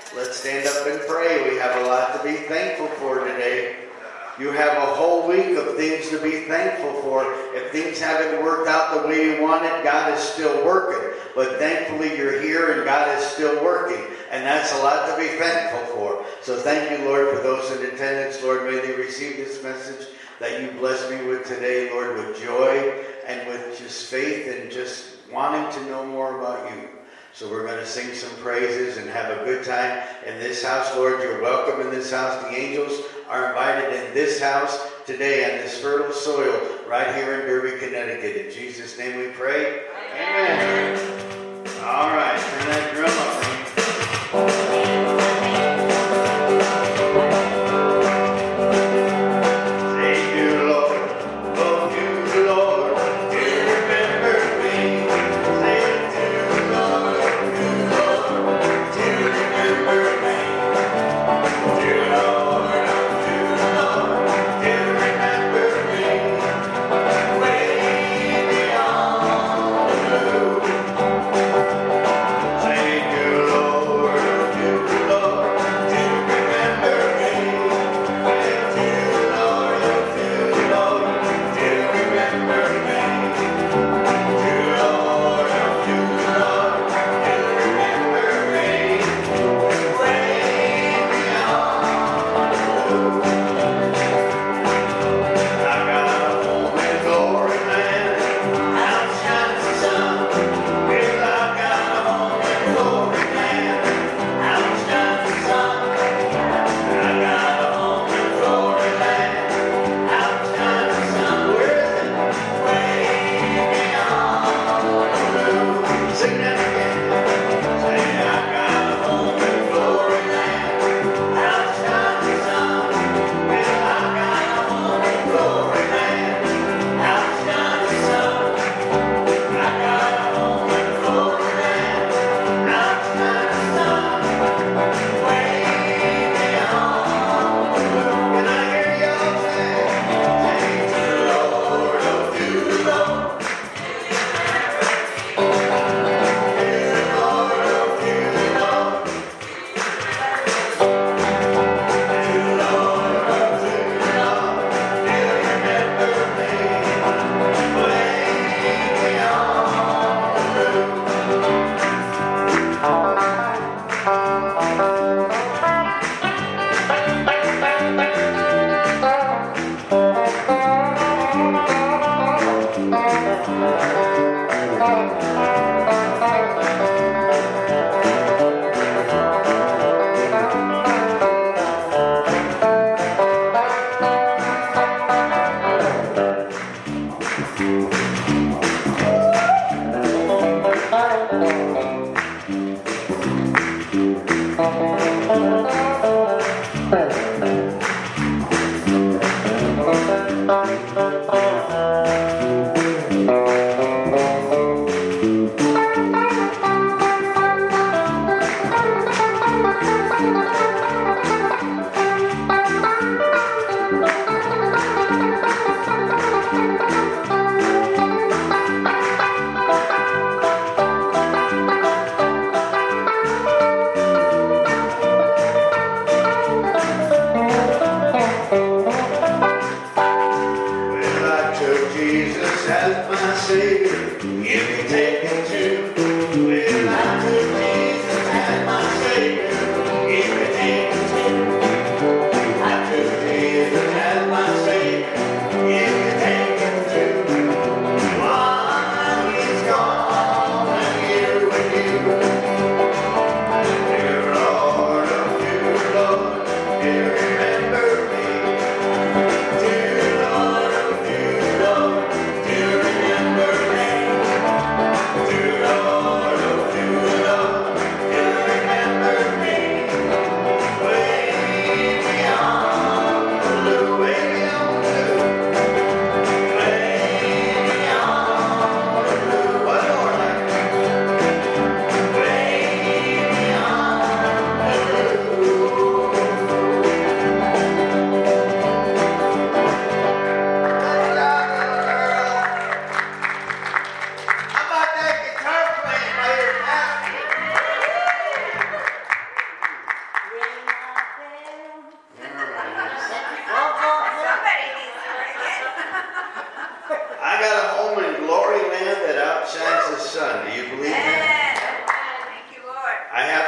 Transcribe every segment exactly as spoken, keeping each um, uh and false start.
Let's stand up and pray. We have a lot to be thankful for today. You have a whole week of things to be thankful for. If things haven't worked out the way you wanted, God is still working. But thankfully you're here and God is still working. And that's a lot to be thankful for. So thank you, Lord, for those in attendance. Lord, may they receive this message that you bless me with today, Lord, with joy and with just faith and just wanting to know more about you. So we're going to sing some praises and have a good time in this house. Lord, you're welcome in this house. The angels are invited in this house today on this fertile soil right here in Derby, Connecticut. In Jesus' name we pray. Amen. Amen. All right, turn that drum up. If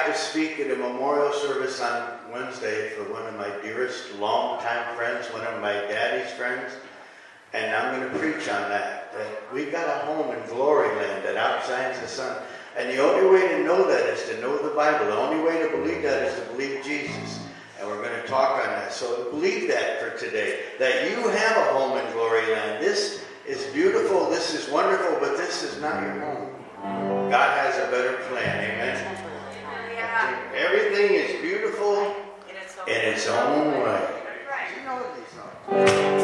to speak at a memorial service on Wednesday for one of my dearest longtime friends, one of my daddy's friends. And I'm going to preach on that. That we got a home in glory land that outshines the sun. And the only way to know that is to know the Bible. The only way to believe that is to believe Jesus. And we're going to talk on that. So believe that for today. That you have a home in glory land. This is beautiful. This is wonderful. But this is not your home. God has a better plan. Amen. Everything is beautiful in its own way. You know these songs.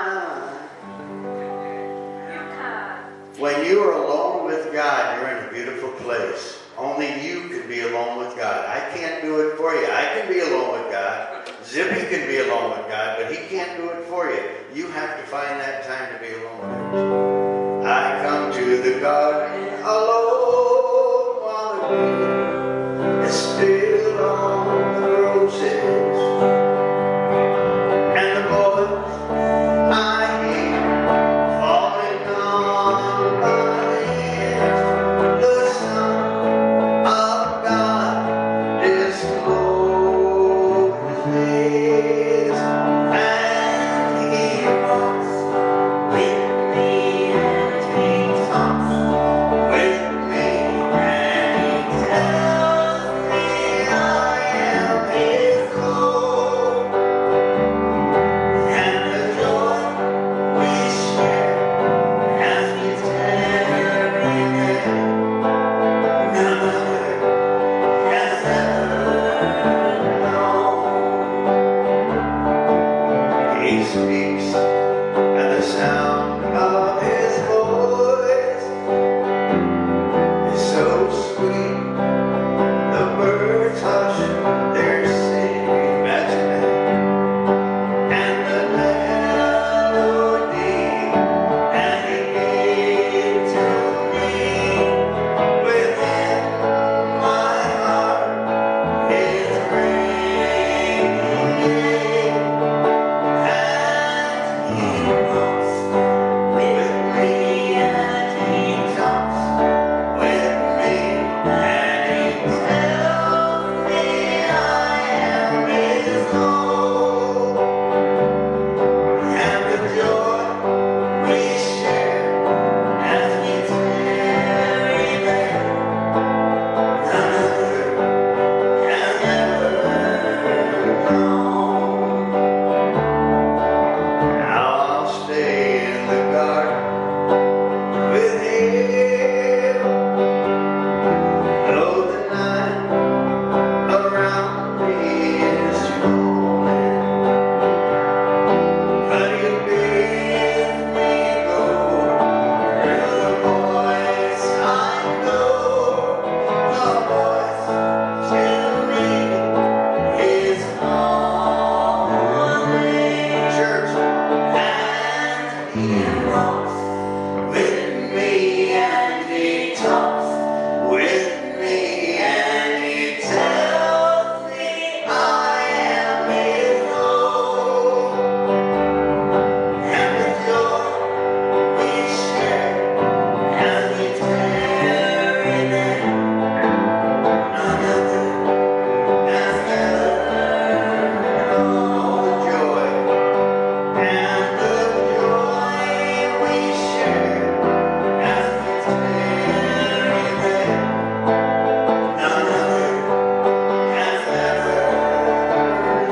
When you are alone with God, you're in a beautiful place. Only you can be alone with God. I can't do it for you. I can be alone with God. Zippy can be alone with God, but he can't do it for you. You have to find that time to be alone with him. I come to the garden alone while the dew is still on the roses. And the voice I hear falling on my ears, the Son of God discloses, and He walks with me, and He talks with me, and He tells me I am His own, and the joy we share as we tarry there, none other has ever known. He speaks, and the sound of His voice is so sweet. The birds hush their singing, imagine that, and the melody, and He gave to me within my heart is ringing, and He walks with me, and He talks with me, and He tells me I am His own, and the joy we share as we tarry there, none other has ever known. Now I'll stay in the garden with Him, though the night around me is falling, but He'll be with me though through the voice I know, the voice to me is calling. Church, and He walks with me, and He talks with me, and He tells me I am His own, and the joy we share as we tarry there, none other has ever known. The joy and the joy we share as we tarry there, none other has ever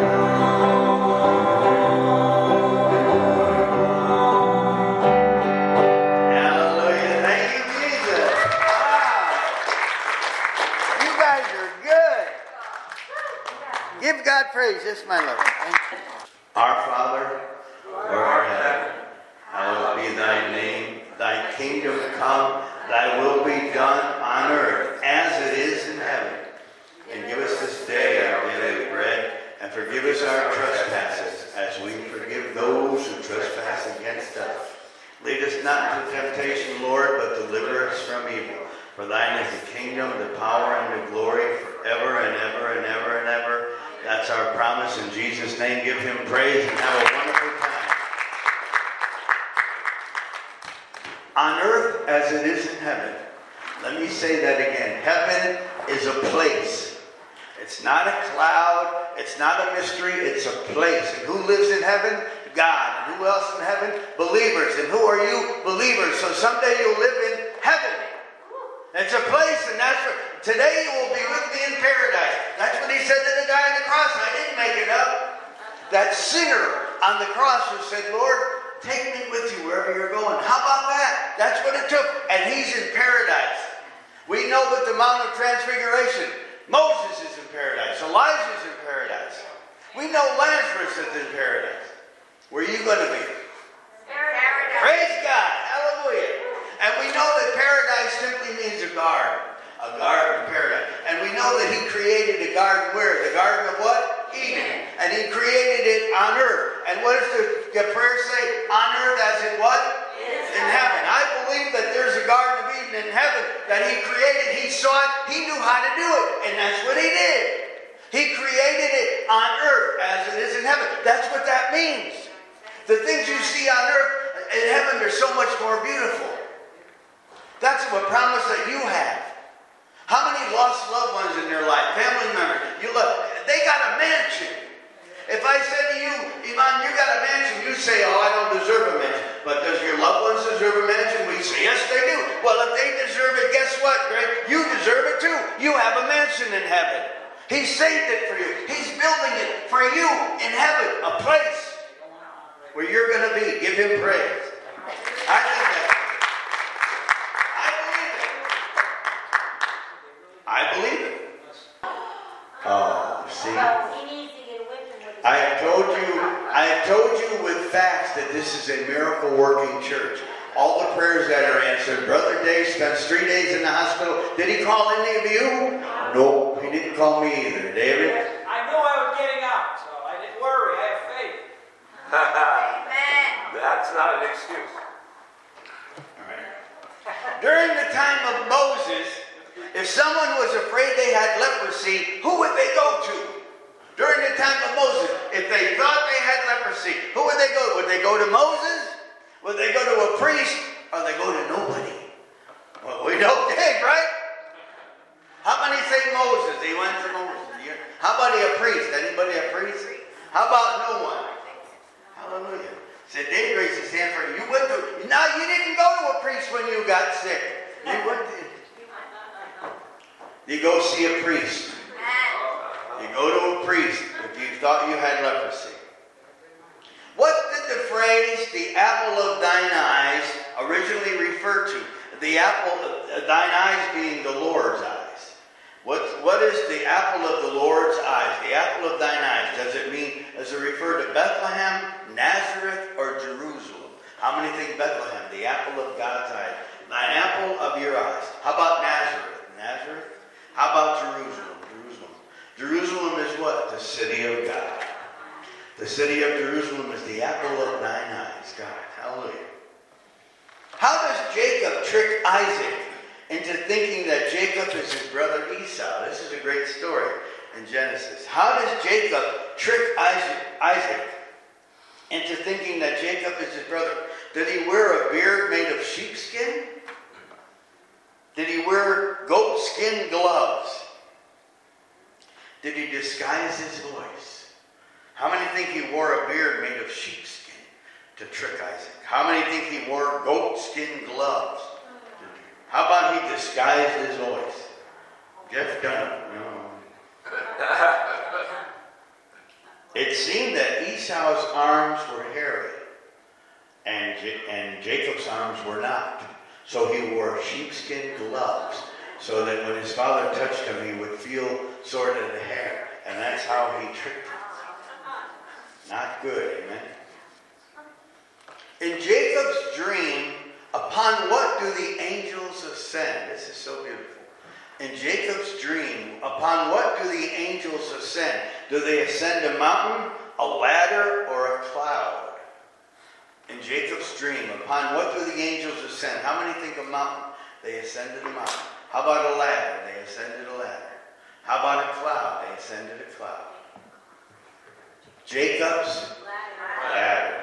known. Hallelujah. Thank you, Jesus. Wow. You guys are good. Give God praise. This is my Lord. Thank you. Our Father, who art in heaven, hallowed be thy name. Thy kingdom come, thy will be done on earth as it is in heaven. And give us this day our daily bread, and forgive us our trespasses, as we forgive those who trespass against us. Lead us not into temptation, Lord, but deliver us from evil. For thine is the kingdom, the power, and the glory forever and ever and ever and ever. That's our promise. In Jesus' name, give Him praise and have a wonderful time. On earth as it is in heaven. Let me say that again. Heaven is a place. It's not a cloud. It's not a mystery. It's a place. And who lives in heaven? God. And who else in heaven? Believers. And who are you? Believers. So someday you'll live in heaven. It's a place, and that's where, today you will be with me in paradise. That's what He said to the guy on the cross. I didn't make it up. That sinner on the cross who said, Lord, take me with you wherever you're going. How about that? That's what it took. And he's in paradise. We know that the Mount of Transfiguration, Moses is in paradise. Elijah's in paradise. We know Lazarus is in paradise. Where are you going to be? Paradise. Praise God. Hallelujah. And we know that paradise simply means a garden. A garden of paradise. And we know that he created a garden where? The garden of what? Eden. And he created it on earth. And what does the, the prayer say? On earth as in what? In heaven. I believe that there's a garden of Eden in heaven that he created. He saw it. He knew how to do it. And that's what he did. He created it on earth as it is in heaven. That's what that means. The things you see on earth, in heaven, they're so much more beautiful. That's a promise that you have. How many lost loved ones in your life, family members, you love, they got a mansion. If I said to you, Iman, you got a mansion, you say, oh, I don't deserve a mansion. But does your loved ones deserve a mansion? We say, yes, they do. Well, if they deserve it, guess what, Greg? You deserve it too. You have a mansion in heaven. He saved it for you. He's building it for you in heaven, a place where you're going to be. Give him praise. I think that. I believe it. Oh, see? I have told you, I have told you with facts that this is a miracle working church. All the prayers that are answered. Brother Dave spends three days in the hospital. Did he call any of you? No, he didn't call me either. David? I knew I was getting out, so I didn't worry. I have faith. Amen. That's not an excuse. All right. During the time of Moses, if someone was afraid they had leprosy, who would they go to? During the time of Moses, if they thought they had leprosy, who would they go to? Would they go to Moses? Would they go to a priest? Or they go to nobody? Well, we don't think, right? How many say Moses? He went to Moses. How about a priest? Anybody a priest? How about no one? Hallelujah. Said David raised his hand for you. You went to, now you didn't go to a priest when you got sick. You went to, you go see a priest. You go to a priest if you thought you had leprosy. What did the phrase, the apple of thine eyes, originally refer to? The apple of thine eyes being the Lord's eyes. What, what is the apple of the Lord's eyes? The apple of thine eyes. Does it mean, does it refer to Bethlehem, Nazareth, or Jerusalem? How many think Bethlehem, the apple of God's eyes? Thine apple of your eyes. How about Nazareth? Nazareth? How about Jerusalem? Jerusalem. Jerusalem is what? The city of God. The city of Jerusalem is the apple of thine eyes. God. Hallelujah. How does Jacob trick Isaac into thinking that Jacob is his brother Esau? This is a great story in Genesis. How does Jacob trick Isaac, Isaac into thinking that Jacob is his brother? Did he wear a beard made of sheepskin? Did he wear goat skin gloves? Did he disguise his voice? How many think he wore a beard made of sheepskin to trick Isaac? How many think he wore goat skin gloves? How about he disguised his voice? Jeff Dunham. No. It seemed that Esau's arms were hairy and, J- and Jacob's arms were not. So he wore sheepskin gloves so that when his father touched him, he would feel sort of the hair. And that's how he tricked him. Not good, amen? In Jacob's dream, upon what do the angels ascend? This is so beautiful. In Jacob's dream, upon what do the angels ascend? Do they ascend a mountain, a ladder, or a cloud? In Jacob's dream, upon what do the angels ascend? How many think a mountain? They ascended a mountain. How about a ladder? They ascended a ladder. How about a cloud? They ascended a cloud. Jacob's ladder.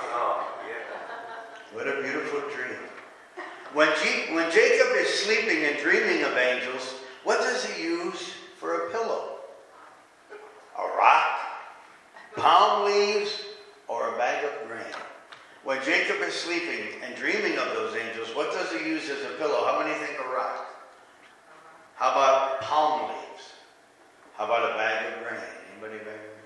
What a beautiful dream. When, G- when Jacob is sleeping and dreaming of angels, what does he use for a pillow? A rock, palm leaves, or a bag of grain? When Jacob is sleeping and dreaming of those angels, what does he use as a pillow? How many think a rock? How about palm leaves? How about a bag of grain? Anybody a bag of grain?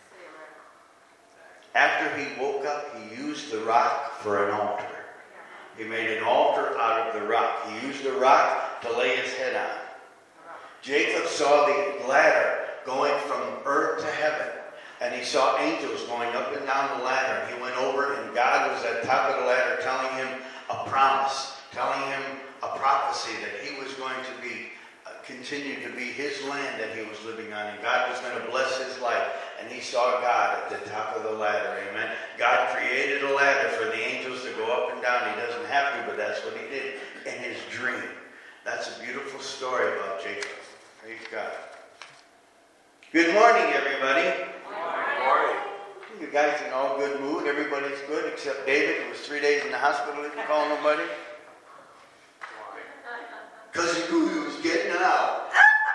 After he woke up, he used the rock for an altar. He made an altar out of the rock. He used the rock to lay his head on. Jacob saw the ladder going from earth to heaven. And he saw angels going up and down the ladder. And he went over and God was at the top of the ladder telling him a promise, telling him a prophecy that he was going to be continue to be his land that he was living on, and God was going to bless his life, and he saw God at the top of the ladder. Amen. God created a ladder for the angels to go up and down. He doesn't have to, but that's what he did in his dream. That's a beautiful story about Jacob. Praise God. Good morning, everybody. Good morning. You guys in all good mood. Everybody's good except David, who was three days in the hospital. He didn't call nobody. Because he knew he was getting out.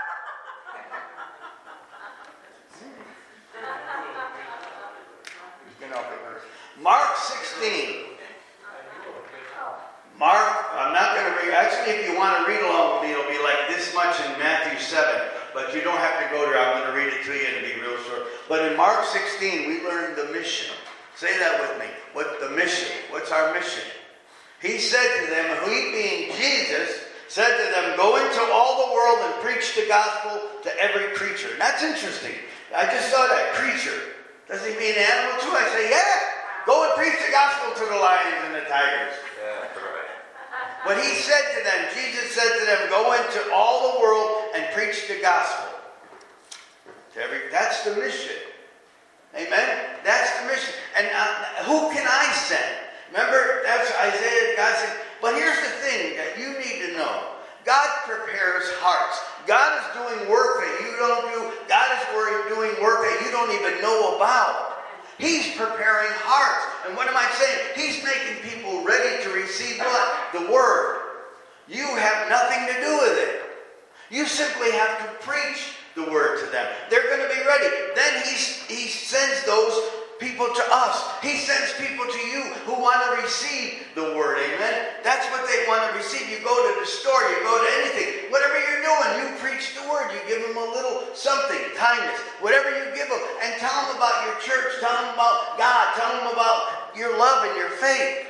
Mark sixteen. Mark, I'm not going to read. Actually, if you want to read along with me, it'll be like this much in Matthew seven. But you don't have to go there. I'm going to read it to you and it'll be real short. But in Mark sixteen, we learned the mission. Say that with me. What the mission? What's our mission? He said to them, he being Jesus, said to them, go into all the world and preach the gospel to every creature. And that's interesting. I just saw that, creature. Does he mean animal too? I say, yeah. Go and preach the gospel to the lions and the tigers. Yeah, right. But he said to them, Jesus said to them, go into all the world and preach the gospel. To every, that's the mission. Amen? That's the mission. And uh, who can I send? Remember, that's Isaiah, God said, but here's the thing that you need to know. God prepares hearts. God is doing work that you don't do. God is doing work that you don't even know about. He's preparing hearts. And what am I saying? He's making people ready to receive what? The word. You have nothing to do with it. You simply have to preach the word to them. They're going to be ready. Then he, he sends those people to us. He sends people to you who want to receive the word. Amen? That's what they want to receive. You go to the store, you go to anything. Whatever you're doing, you preach the word. You give them a little something, kindness, whatever you give them. And tell them about your church. Tell them about God. Tell them about your love and your faith.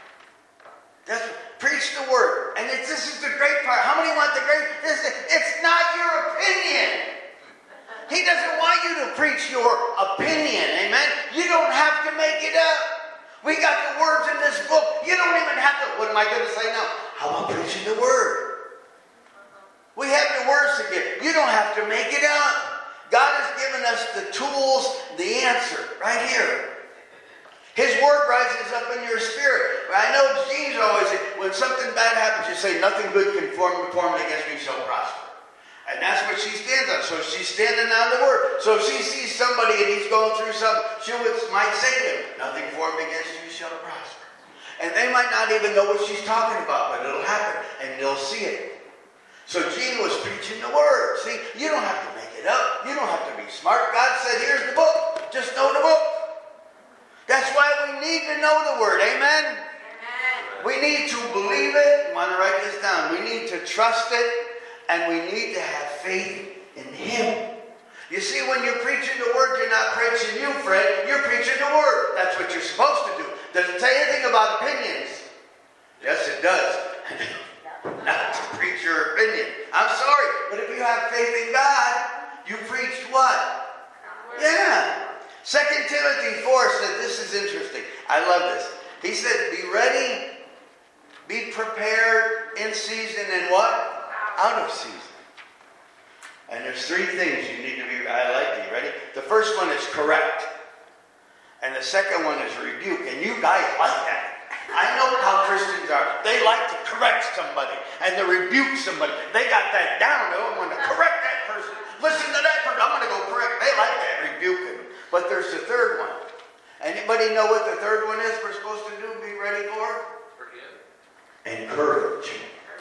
That's preach the word. And it's, this is the great part. How many want the great? This is, it's not your opinion. He doesn't want you to preach your opinion. Amen? You don't have to make it up. We got the words in this book. You don't even have to. What am I going to say now? How about preaching the word? We have the words to give. You don't have to make it up. God has given us the tools, the answer, right here. His word rises up in your spirit. I know James always says, when something bad happens, you say, nothing good can form, form against me shall prosper. And that's what she stands on. So she's standing on the word. So if she sees somebody and he's going through something, she might say to him, nothing formed against you shall prosper. And they might not even know what she's talking about, but it'll happen. And they'll see it. So Jean was preaching the word. See, you don't have to make it up. You don't have to be smart. God said, here's the book. Just know the book. That's why we need to know the word. Amen? Amen. We need to believe it. I want to write this down. We need to trust it. And we need to have faith in him. You see, when you're preaching the word, you're not preaching you, Fred. You're preaching the word. That's what you're supposed to do. Does it say anything about opinions? Yes, it does. Not to preach your opinion. I'm sorry, but if you have faith in God, you preached what? Yeah. Second Timothy four said, this is interesting. I love this. He said, be ready, be prepared in season and what? Out of season. And there's three things you need to be, I like it. You ready? The first one is correct. And the second one is rebuke. And you guys like that. I know how Christians are. They like to correct somebody and to rebuke somebody. They got that down. They want to correct that person. Listen to that person. I'm going to go correct. They like that, rebuking. But there's the third one. Anybody know what the third one is we're supposed to do? Be ready for? Forgive. Encourage.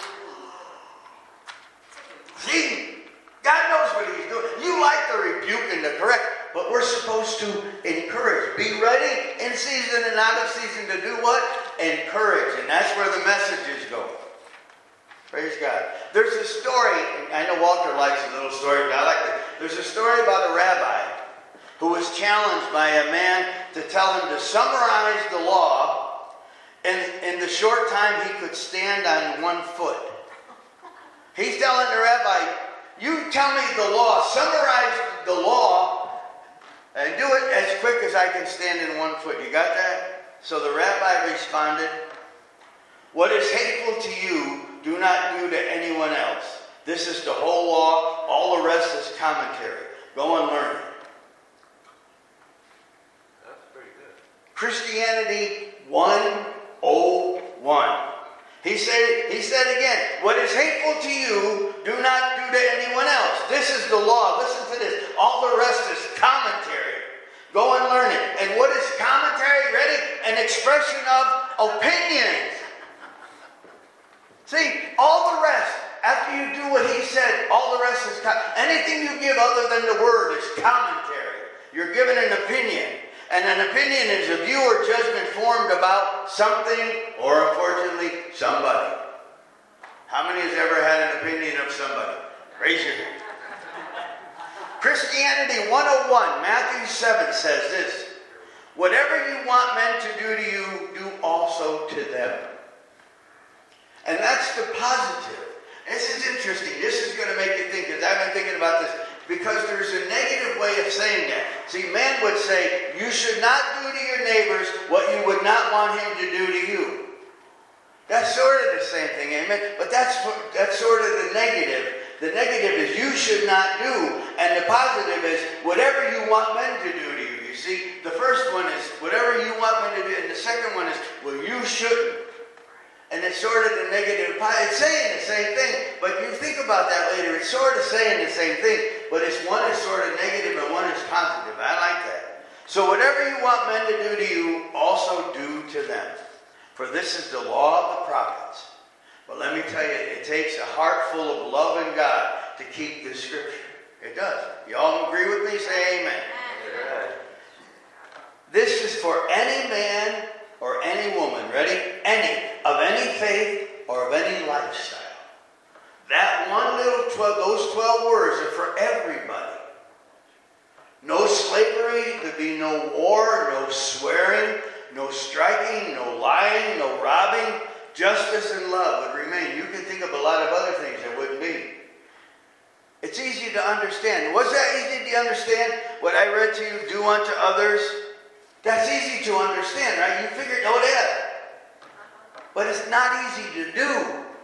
See, God knows what he's doing. You like the rebuke and the correct, but we're supposed to encourage. Be ready in season and out of season to do what? Encourage. And that's where the messages go. Praise God. There's a story, I know Walter likes a little story, but I like it. There's a story about a rabbi who was challenged by a man to tell him to summarize the law in, in the short time he could stand on one foot. He's telling the rabbi, you tell me the law, summarize the law, and do it as quick as I can stand in one foot. You got that? So the rabbi responded, what is hateful to you, do not do to anyone else. This is the whole law. All the rest is commentary. Go and learn it. That's pretty good. Christianity one oh one. He said, he said again, what is hateful to you, do not do to anyone else. This is the law. Listen to this. All the rest is commentary. Go and learn it. And what is commentary? Ready? An expression of opinions. See, all the rest, after you do what he said, all the rest is com- anything you give other than the word is commentary. You're given an opinion. And an opinion is a view or judgment formed about something, or unfortunately, somebody. How many has ever had an opinion of somebody? Raise your hand. Christianity one oh one, Matthew seven says this. Whatever you want men to do to you, do also to them. And that's the positive. This is interesting. This is going to make you think, because I've been thinking about this. Because there's a negative way of saying that. See, man would say, you should not do to your neighbors what you would not want him to do to you. That's sort of the same thing, amen? But that's, that's sort of the negative. The negative is you should not do. And the positive is whatever you want men to do to you. You see, the first one is whatever you want men to do. And the second one is, well, you shouldn't. And it's sort of the negative. It's saying the same thing. But you think about that later. It's sort of saying the same thing. But it's one is sort of negative and one is positive. I like that. So whatever you want men to do to you, also do to them. For this is the law of the prophets. But let me tell you, it takes a heart full of love in God to keep this scripture. It does. You all agree with me? Say amen. Amen. This is for any man or any woman, ready? Any, of any faith or of any lifestyle. That one little twelve, those twelve words are for everybody. No slavery, there'd be no war, no swearing, no striking, no lying, no robbing. Justice and love would remain. You can think of a lot of other things that wouldn't be. It's easy to understand. Was that easy to understand? What I read to you, do unto others. That's easy to understand, right? You figured, oh yeah. But it's not easy to do.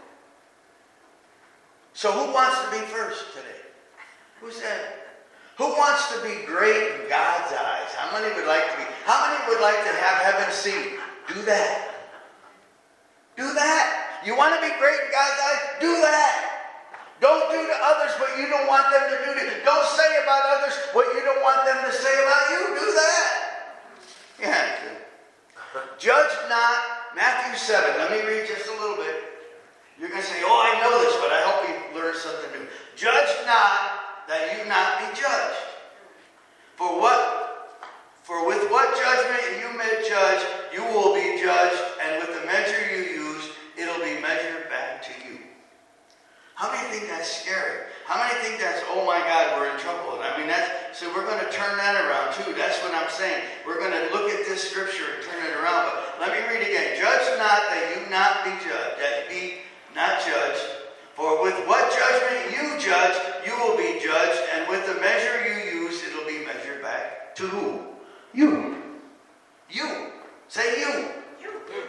So who wants to be first today? Who said? Who wants to be great in God's eyes? How many would like to be? How many would like to have heaven's seat? Do that. Do that. You want to be great in God's eyes? Do that. Don't do to others what you don't want them to do to you. Don't say about others what you don't want them to say about you. Do that. Yeah. Judge not. Matthew seven. Let me read just a little bit. You're going to say, oh, I know this, but I hope you learn something new. Judge not that you not be judged. For what? For with what judgment you may judge, you will be judged, and with the measure you use, it'll be measured back to you. How many think that's scary? How many think that's, oh my God, we're in trouble? I mean, that's, so we're going to turn that around too. That's what I'm saying. We're going to look at this scripture and turn it around. But let me read again. Judge not that you not be judged, that be not judged. For with what judgment you judge, you will be judged, and with the measure you use, it'll be measured back to who? You. You. Say you. You.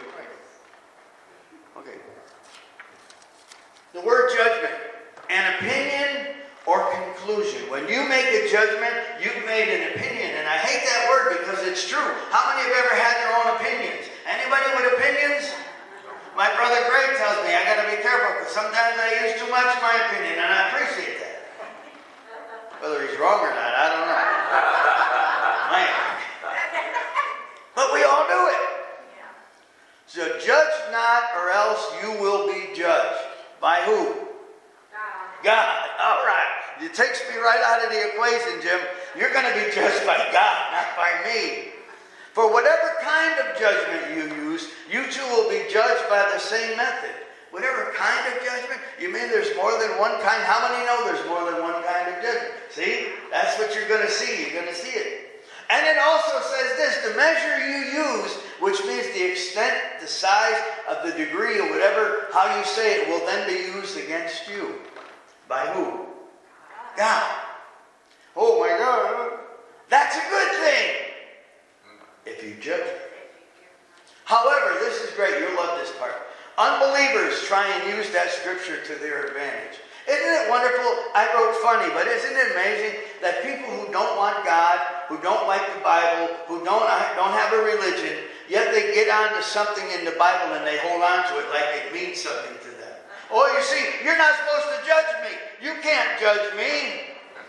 Okay. The word judgment, an opinion or conclusion. When you make a judgment, you've made an opinion. And I hate that word because it's true. How many have ever had their own opinions? Anybody with opinions? My brother Greg tells me I got to be careful because sometimes I use too much of my opinion, and I appreciate that. Whether he's wrong or not, I don't know. Man. But we all do it. So judge not, or else you will be judged. By who? God. God. All right. It takes me right out of the equation, Jim. You're going to be judged by God, not by me. For whatever kind of judgment you use, you too will be judged by the same method. Whatever kind of judgment? You mean there's more than one kind? How many know there's more than one kind of judgment? See? That's what you're going to see. You're going to see it. And it also says this, the measure you use, which means the extent, the size of the degree, or whatever, how you say it, will then be used against you. By who? God. Oh my God. That's a good thing. If you judge. However, this is great. You'll love this part. Unbelievers try and use that scripture to their advantage. Isn't it wonderful? I wrote funny, but isn't it amazing that people who don't want God, who don't like the Bible, who don't, don't have a religion, yet they get onto something in the Bible and they hold on to it like it means something to them. Oh, you see, you're not supposed to judge me. You can't judge me.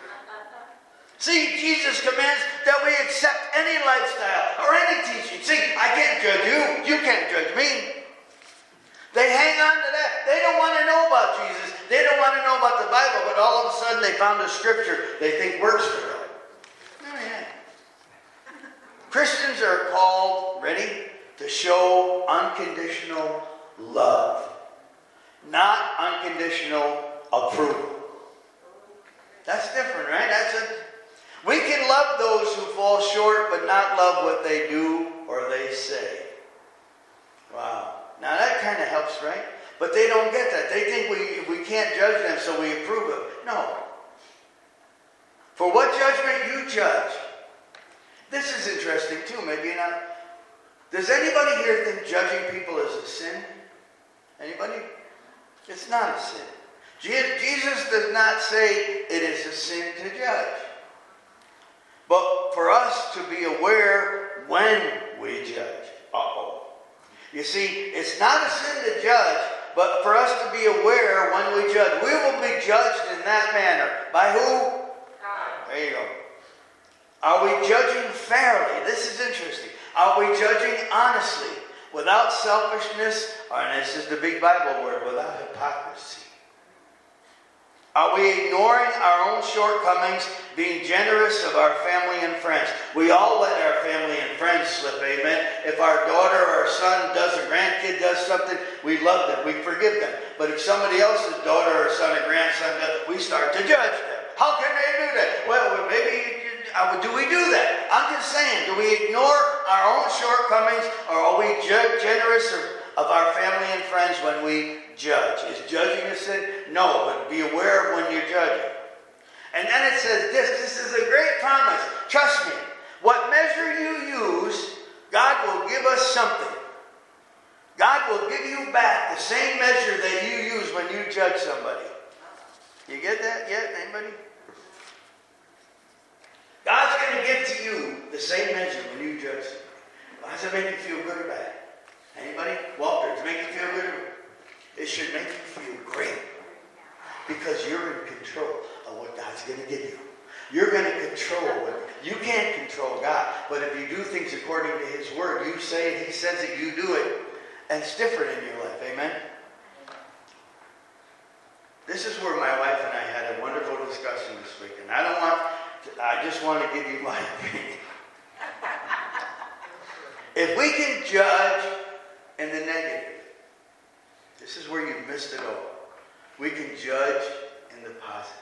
See, Jesus commands that we accept any lifestyle or any teaching. See, I can't judge you. You can't judge me. They hang on to that. They don't want to know about Jesus. They don't want to know about the Bible, but all of a sudden they found a scripture they think works for them. Oh, yeah. Christians are called, ready, to show unconditional love, not unconditional approval. That's different, right? That's a, we can love those who fall short, but not love what they do or they say. Wow. Now that kind of helps, right? But they don't get that. They think we, we can't judge them, so we approve of it. No. For what judgment you judge? This is interesting too. Maybe you're not. Does anybody here think judging people is a sin? Anybody? It's not a sin. Jesus does not say it is a sin to judge. But for us to be aware when we judge. Uh-oh. You see, it's not a sin to judge, but for us to be aware when we judge. We will be judged in that manner. By who? God. There you go. Are we judging fairly? This is interesting. Are we judging honestly, without selfishness, or, and this is the big Bible word, without hypocrisy? Are we ignoring our own shortcomings, being generous of our family and friends? We all let our family and friends slip, amen? If our daughter or our son does, a grandkid does something, we love them, we forgive them. But if somebody else's daughter or son or grandson does, we start to judge them. How can they do that? Well, maybe, uh, do we do that? I'm just saying, do we ignore our own shortcomings, or are we ju- generous of, of our family and friends when we judge? Is judging a sin? No, but be aware of when you're judging. And then it says this, this is a great promise. Trust me, what measure you use, God will give us something. God will give you back the same measure that you use when you judge somebody. You get that yet? Anybody? God's going to give to you the same measure when you judge somebody. How does it make you feel good or bad? Anybody? Walter, does it make you feel good or bad? It should make you feel great, because you're in control of what God's going to give you. You're going to control what you can't control God, but if you do things according to His Word, you say it, He says it, you do it, and it's different in your life. Amen? This is where my wife and I had a wonderful discussion this week, and I don't want to, I just want to give you my opinion. If we can judge in the negative, this is where you've missed it all. We can judge in the positive.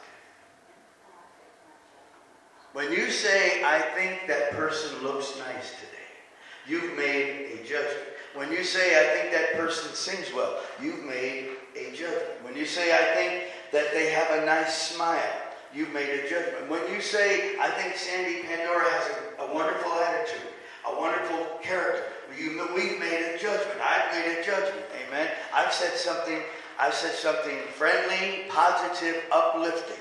When you say, I think that person looks nice today, you've made a judgment. When you say, I think that person sings well, you've made a judgment. When you say, I think that they have a nice smile, you've made a judgment. When you say, I think Sandy Pandora has a, a wonderful attitude, a wonderful character, you, we've made a judgment. I've made a judgment. Amen. I've said something, I've said something friendly, positive, uplifting.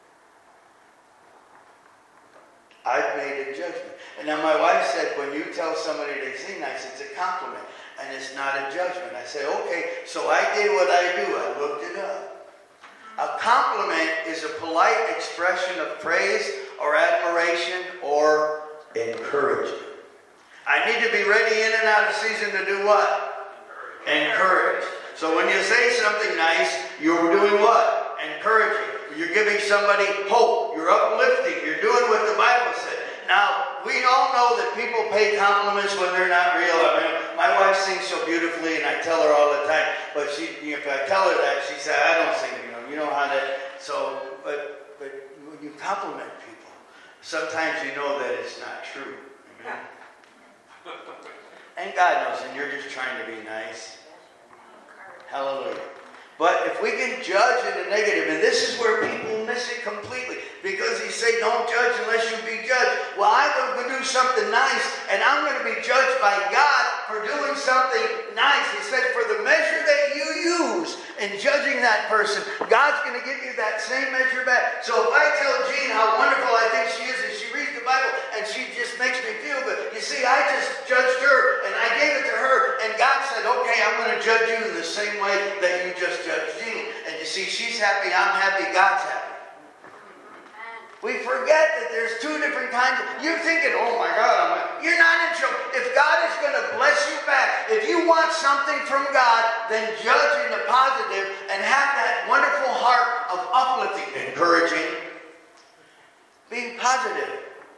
I've made a judgment. And now my wife said, when you tell somebody they sing nice, it's a compliment. And it's not a judgment. I say, okay, so I did what I do. I looked it up. A compliment is a polite expression of praise or admiration or encouragement. I need to be ready in and out of season to do what? Encourage. So when you say something nice, you're doing what? Encouraging. You're giving somebody hope. You're uplifting. You're doing what the Bible said. Now, we all know that people pay compliments when they're not real. I mean, my wife sings so beautifully, and I tell her all the time. But she, if I tell her that, she said, I don't sing. You know, you know how to. So, but but when you compliment people, sometimes you know that it's not true. Amen. And God knows, and you're just trying to be nice. Hallelujah. But if we can judge in the negative, and this is where people miss it completely, because He say, don't judge unless you be judged. Well, I'm going to do something nice, and I'm going to be judged by God for doing something nice. He said, for the measure that you use in judging that person, God's going to give you that same measure back. So if I tell Jean how wonderful I think she is, and she reads the Bible, and she just makes me feel good. You see, I just judged her, and I gave it to her, and God said, okay, I'm going to judge you in the same way that you just judged Jean. And you see, she's happy, I'm happy, God's happy. We forget that there's two different kinds of, you're thinking, oh my God, I'm like, you're not in trouble. If God is going to bless you back, if you want something from God, then judge in the positive and have that wonderful heart of uplifting, encouraging, being positive.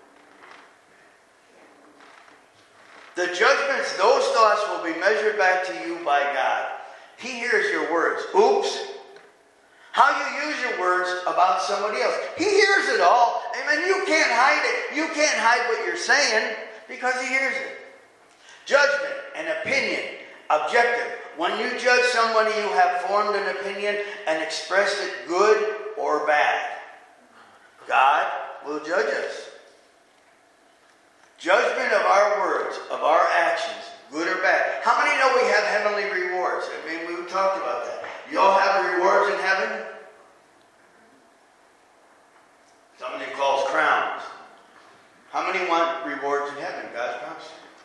The judgments, those thoughts will be measured back to you by God. He hears your words. Oops. How you use your words about somebody else. He hears it all. Amen. You can't hide it. You can't hide what you're saying because he hears it. Judgment and opinion. Objective. When you judge somebody, you have formed an opinion and expressed it good or bad. God will judge us. Judgment of our words, of our actions, good or bad. How many know we have heavenly rewards? I mean, we talked about that. You all have rewards in heaven? Somebody calls crowns. How many want rewards in heaven? God's promise.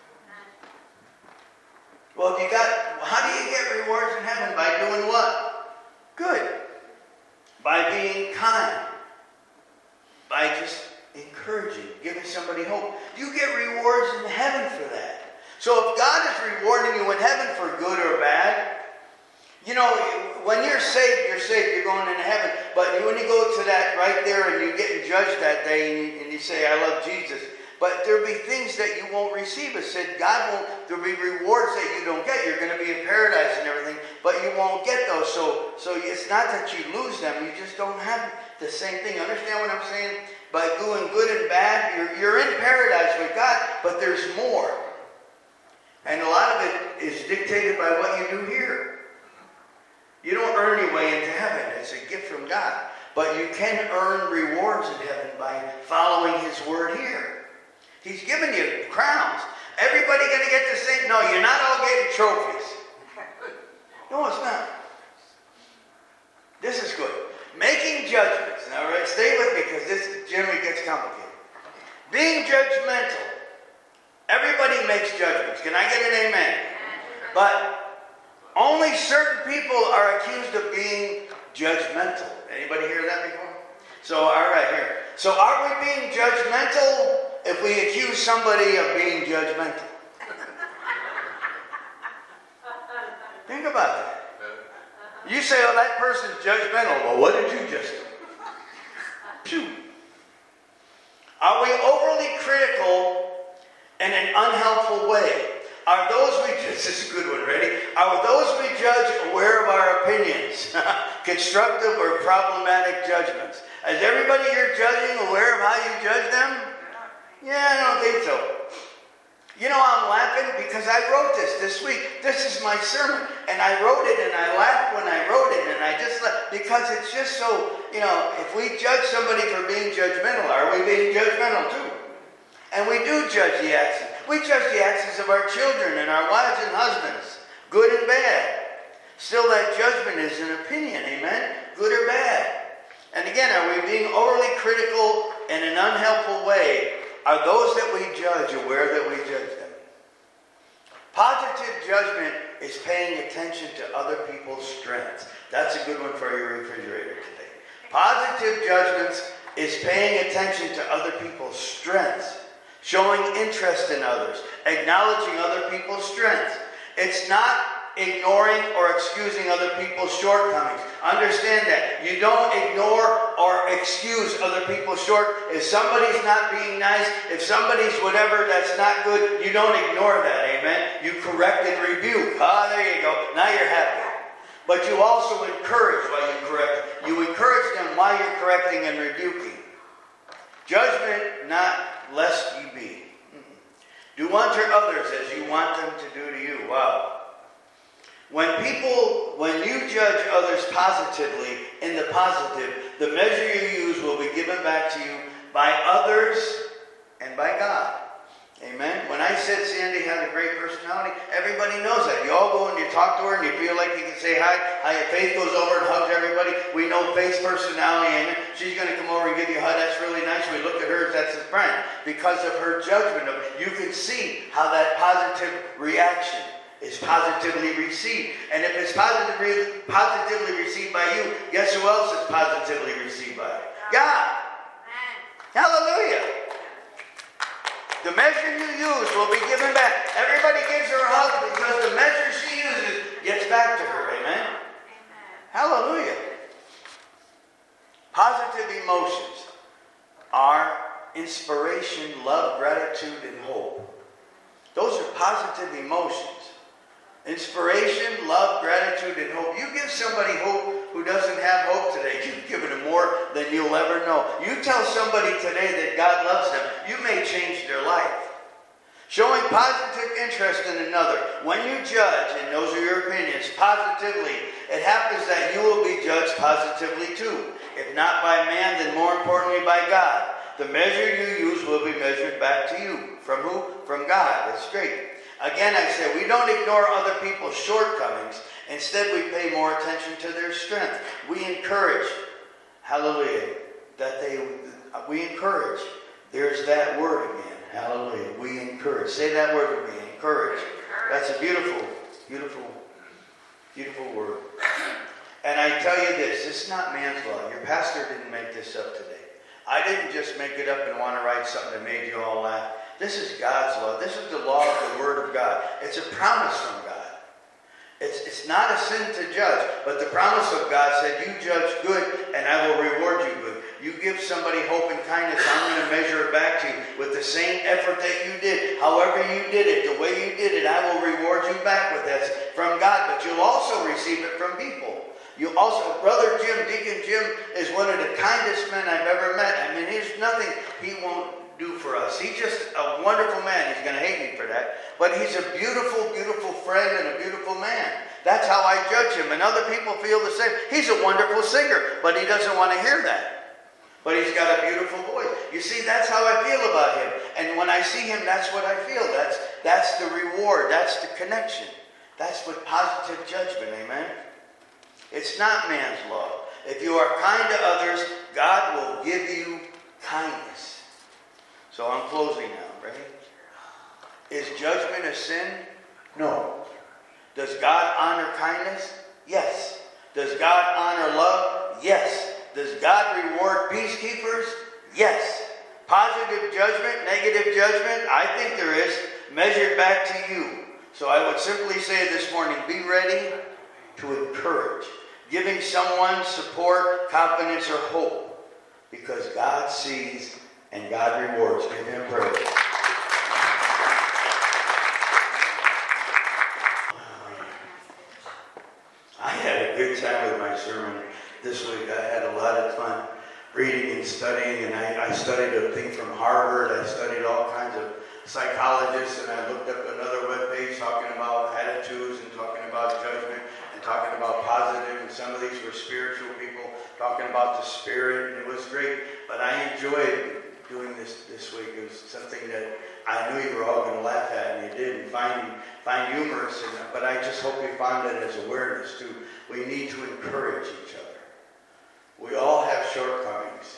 Well, if you got, how do you get rewards in heaven? By doing what? Good. By being kind. By just encouraging, giving somebody hope. You get rewards in heaven for that. So if God is rewarding you in heaven for good or bad, you know, when you're saved, you're saved, you're going into heaven. But when you go to that right there and you're getting judged that day and you say, I love Jesus. But there'll be things that you won't receive. It said God won't, there'll be rewards that you don't get. You're going to be in paradise and everything, but you won't get those. So, so it's not that you lose them. You just don't have the same thing. Understand what I'm saying? By doing good and bad, you're, you're in paradise with God, but there's more. And a lot of it is dictated by what you do here. You don't earn your way into heaven. It's a gift from God. But you can earn rewards in heaven by following his word here. He's given you crowns. Everybody going to get the same? No, you're not all getting trophies. No, it's not. This is good. Making judgments. Now, right, stay with me because this generally gets complicated. Being judgmental. Everybody makes judgments. Can I get an amen? But only certain people are accused of being judgmental. Anybody hear that before? So, all right, here. So, are we being judgmental if we accuse somebody of being judgmental? Think about that. You say, oh, that person's judgmental. Well, what did you just do? Phew. Are we overly critical in an unhelpful way? Are those we judge, this is a good one, ready? Are those we judge aware of our opinions? Constructive or problematic judgments? Is everybody you're judging aware of how you judge them? Yeah, I don't think so. You know, I'm laughing because I wrote this this week. This is my sermon. And I wrote it and I laughed when I wrote it. And I just laughed because it's just so, you know, if we judge somebody for being judgmental, are we being judgmental too? And we do judge the actions. We judge the actions of our children and our wives and husbands, good and bad. Still, that judgment is an opinion, amen? Good or bad. And again, are we being overly critical in an unhelpful way? Are those that we judge aware that we judge them? Positive judgment is paying attention to other people's strengths. That's a good one for your refrigerator today. Positive judgments is paying attention to other people's strengths. Showing interest in others, acknowledging other people's strengths. It's not ignoring or excusing other people's shortcomings. Understand that. You don't ignore or excuse other people's shortcomings. If somebody's not being nice, if somebody's whatever that's not good, you don't ignore that, amen? You correct and rebuke. Ah, there you go. Now you're happy. But you also encourage while you correct. You encourage them while you're correcting and rebuking. Judgment, not lest you be. Do unto others as you want them to do to you. Wow. When people, when you judge others positively, in the positive, the measure you use will be given back to you by others and by God. Amen. When I said Sandy had a great personality, everybody knows that. You all go and you talk to her and you feel like you can say hi. Hi. Faith goes over and hugs everybody. We know Faith's personality. Amen. She's going to come over and give you a hug. That's really nice. We look at her as that's a friend because of her judgment of it. You can see how that positive reaction is positively received. And if it's positively, positively received by you, guess who else is positively received by? God. Hallelujah. The measure you use will be given back. Everybody gives her a hug because the measure she uses gets back to her. Amen? Amen. Hallelujah. Positive emotions are inspiration, love, gratitude, and hope. Those are positive emotions. Inspiration, love, gratitude, and hope. You give somebody hope who doesn't have hope today. You've given them more than you'll ever know. You tell somebody today that God loves them, you may change their life. Showing positive interest in another. When you judge, and those are your opinions, positively, it happens that you will be judged positively too. If not by man, then more importantly by God. The measure you use will be measured back to you. From who? From God. That's great. Again, I say, we don't ignore other people's shortcomings. Instead, we pay more attention to their strength. We encourage, hallelujah, that they, we encourage. There's that word again, hallelujah. We encourage. Say that word with me, encourage. That's a beautiful, beautiful, beautiful word. And I tell you this, it's not man's law. Your pastor didn't make this up today. I didn't just make it up and want to write something that made you all laugh. This is God's law. This is the law of the Word of God. It's a promise from God. It's, it's not a sin to judge, but the promise of God said, you judge good and I will reward you good. You give somebody hope and kindness, I'm going to measure it back to you with the same effort that you did. However you did it, the way you did it, I will reward you back with that from God. But you'll also receive it from people. You also, Brother Jim, Deacon Jim is one of the kindest men I've ever met. I mean, there's nothing he won't do for us. He's just a wonderful man. He's going to hate me for that. But he's a beautiful, beautiful friend and a beautiful man. That's how I judge him. And other people feel the same. He's a wonderful singer, but he doesn't want to hear that. But he's got a beautiful voice. You see, that's how I feel about him. And when I see him, that's what I feel. That's, that's the reward. That's the connection. That's what positive judgment, amen? It's not man's law. If you are kind to others, God will give you kindness. So I'm closing now. Ready? Is judgment a sin? No. Does God honor kindness? Yes. Does God honor love? Yes. Does God reward peacekeepers? Yes. Positive judgment, negative judgment? I think there is, measured back to you. So I would simply say this morning, be ready to encourage. Giving someone support, confidence, or hope. Because God sees and God rewards. Give him praise. I had a good time with my sermon this week. I had a lot of fun reading and studying, and I, I studied a thing from Harvard. I studied all kinds of psychologists, and I looked up another webpage talking about attitudes and talking about judgment and talking about positive, and some of these were spiritual people talking about the spirit, and it was great. But I enjoyed doing this this week. It was something that I knew you were all going to laugh at, and you did, and find, find humorous. And, but I just hope you found it as awareness, too. We need to encourage each other. We all have shortcomings.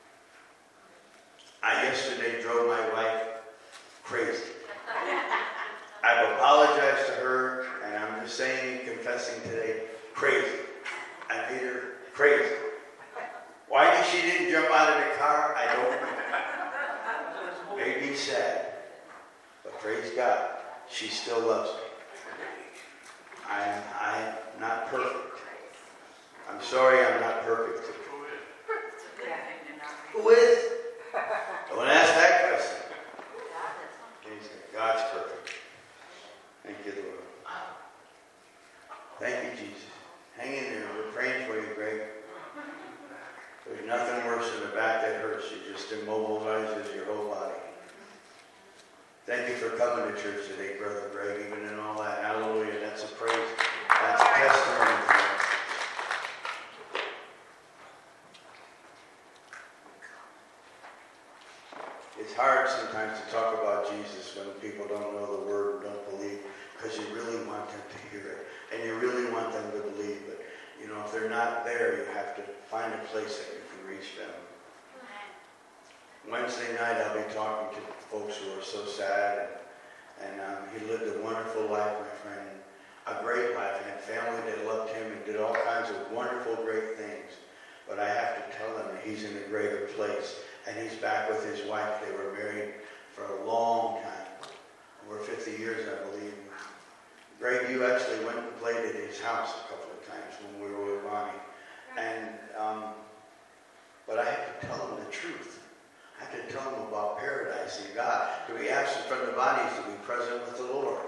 I yesterday drove my wife crazy. I've apologized to her, and I'm just saying, confessing today, crazy. I made her crazy. Why did she didn't jump out of the car? I don't know. Made me sad. But praise God, she still loves me. I'm, I'm not perfect. I'm sorry I'm not perfect. Who is? Don't ask that question. God's perfect. Thank you, Lord. Thank you, Jesus. Hang in there. We're praying for you, Greg. There's nothing worse than a back that hurts. It just immobilizes your whole body. Thank you for coming to church today, Brother Greg, even in all that. Hallelujah. That's a praise. That's a testimony for us. it's hard sometimes to talk about Jesus when people don't know the Word and don't believe, because you really want them to hear it, and you really want them to believe. But, you know, if they're not there, you have to find a place that you can reach them. Wednesday night, I'll be talking to folks who are so sad, and, and um, he lived a wonderful life, my friend, a great life, and had family that loved him and did all kinds of wonderful, great things. But I have to tell them that he's in a greater place, and he's back with his wife. They were married for a long time, over fifty years, I believe. Greg, you actually went and played at his house a couple of times when we were with Bonnie. And, um, but I have to tell them the truth. I have to tell them about paradise and God. To be absent from the body is to be present with the Lord.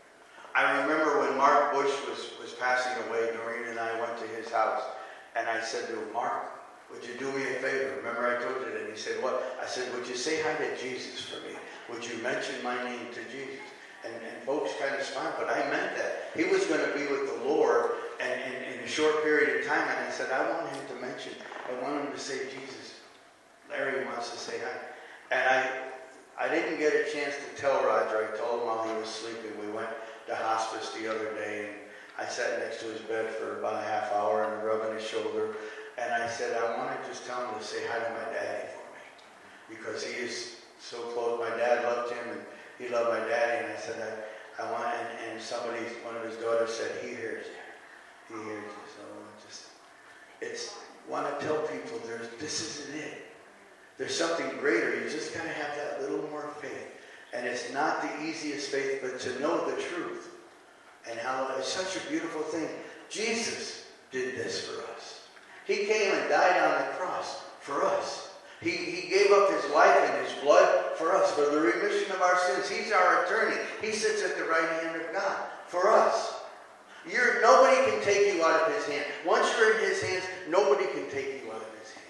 I remember when Mark Bush was, was passing away, Noreen and I went to his house, and I said to him, Mark, would you do me a favor? Remember I told you that? And he said, what? I said, would you say hi to Jesus for me? Would you mention my name to Jesus? And, and folks kind of smiled, but I meant that. He was going to be with the Lord and, and, in a short period of time, and I said, I want him to mention, I want him to say Jesus. Larry wants to say hi. And I I didn't get a chance to tell Roger. I told him while he was sleeping. We went to hospice the other day, and I sat next to his bed for about a half hour and rubbing his shoulder. And I said, I want to just tell him to say hi to my daddy for me, because he is so close. My dad loved him, and he loved my daddy. And I said, I, I want, and, and somebody, one of his daughters said, he hears you. He hears you. So I just, it's, want to tell people there's, this isn't it. There's something greater. You just got to have that little more faith. And it's not the easiest faith, but to know the truth. And how it's such a beautiful thing. Jesus did this for us. He came and died on the cross for us. He, he gave up his life and his blood for us, for the remission of our sins. He's our attorney. He sits at the right hand of God for us. You're, nobody can take you out of his hand. Once you're in his hands, nobody can take you out of his hands.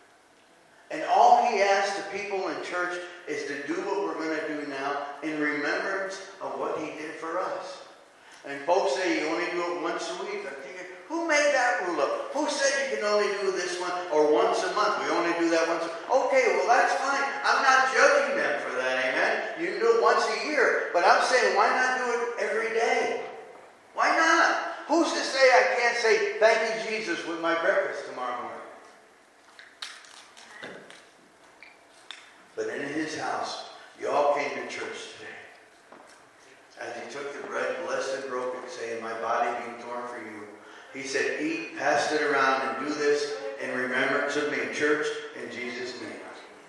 And all he asks the people in church is to do what we're going to do now in remembrance of what he did for us. And folks say you only do it once a week. I'm thinking, who made that rule up? Who said you can only do this one or once a month? We only do that once a month. Okay, well that's fine. I'm not judging them for that, amen? You can do it once a year. But I'm saying, why not do it every day? Why not? Who's to say I can't say thank you, Jesus, with my breakfast tomorrow morning? But in his house, you all came to church today. As he took the bread, blessed and broke it, saying, my body being torn for you. He said, eat, pass it around, and do this in remembrance of me. Church, in Jesus' name.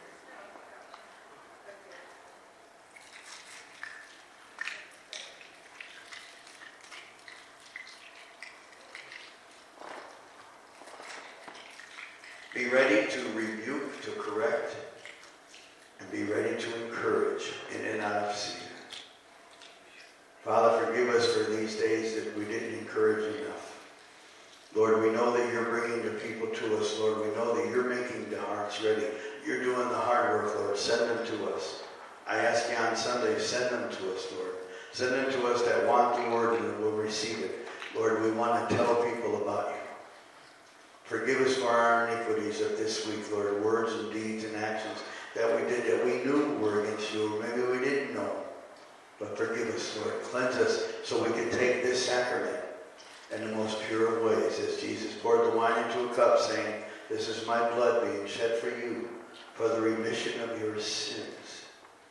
Be ready to rebuke, to correct, and be ready to encourage in and out of season. Father, forgive us for these days that we didn't encourage enough. Lord, we know that you're bringing the people to us. Lord, we know that you're making the hearts ready. You're doing the hard work, Lord. Send them to us. I ask you on Sunday, send them to us, Lord. Send them to us that want the word and will receive it. Lord, we want to tell people about you. Forgive us for our iniquities of this week, Lord, words and deeds and actions that we did that we knew were against you. Maybe we didn't know. But forgive us, Lord. Cleanse us so we can take this sacrament in the most pure of ways, as Jesus poured the wine into a cup, saying, this is my blood being shed for you for the remission of your sins.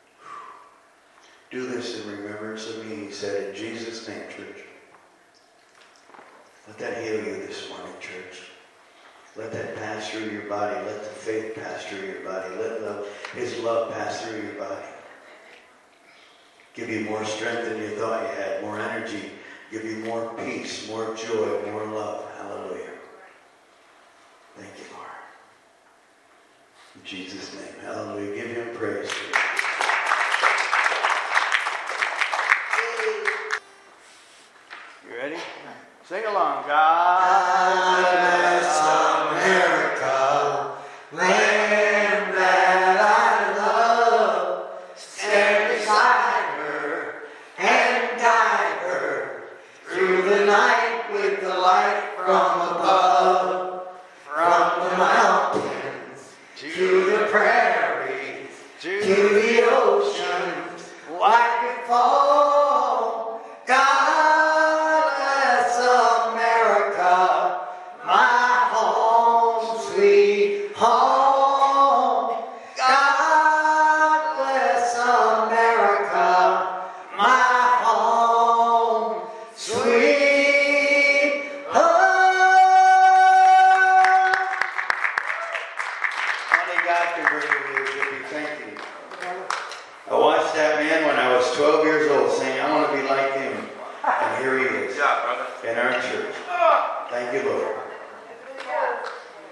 Do this in remembrance of me, he said, in Jesus' name, church. Let that heal you this morning, church. Let that pass through your body. Let the faith pass through your body. Let love, his love pass through your body. Give you more strength than you thought you had, more energy. Give you more peace, more joy, more love. Hallelujah. Thank you, Lord. In Jesus' name, hallelujah. Give him praise. You ready? Sing along. God bless America, land that I love. Stand beside her and guide her through the night with the light from above. From the mountains to the prairies, to white fall. God bless America, my home, sweet home. God bless America, my home, sweet home. Only God can bring you here, Zippy. Thank you. I watched that man when I was twelve years old saying, I want to be like him. And here he is in our church. Thank you, Lord.